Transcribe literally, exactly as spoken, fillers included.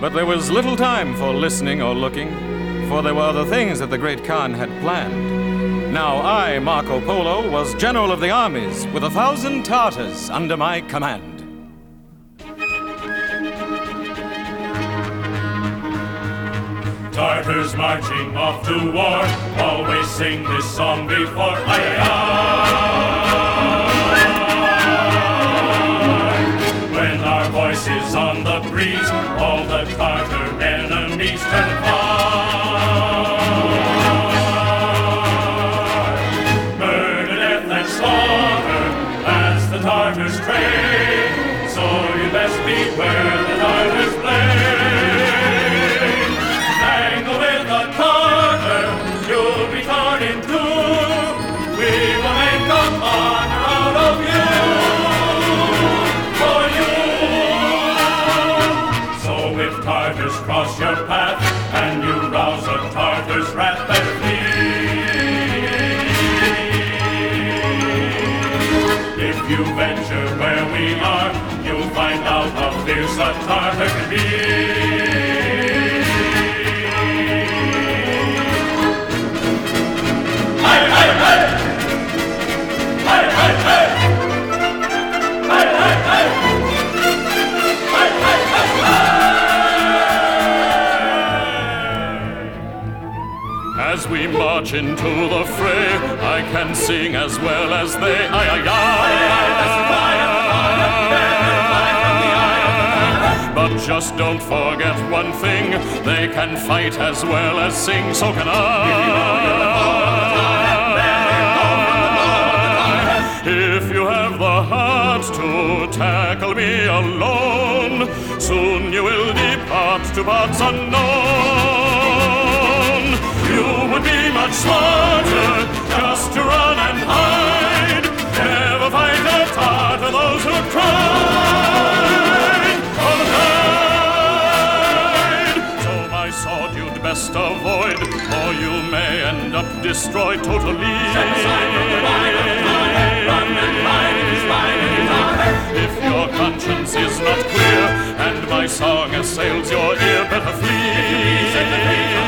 But there was little time for listening or looking, for there were other things that the great Khan had planned. Now I, Marco Polo, was general of the armies, with a thousand Tartars under my command. Tartars marching off to war, always sing this song before. Aye, aye. When our voice is on the breeze, all the Tartar enemies turn apart. Murder, death, and slaughter, that's the Tartars' trade. So you best beware the Tartars' blade. You'll be torn in two. We will make a honor out of you, for you. So if Tartars cross your path and you rouse a Tartar's wrath, better flee. If you venture where we are, you'll find out how fierce a Tartar can be. As we march into the fray, I can sing as well as they. Aye, aye, aye. But just don't forget one thing, they can fight as well as sing, so can I. If you have the heart to tackle me alone, soon you will depart to parts unknown. You would be much smarter just to run and hide. Never fight a Tartar, those who cried or died. So my sword you'd best avoid, or you may end up destroyed totally. If your conscience is not clear and my song assails your ear, better flee.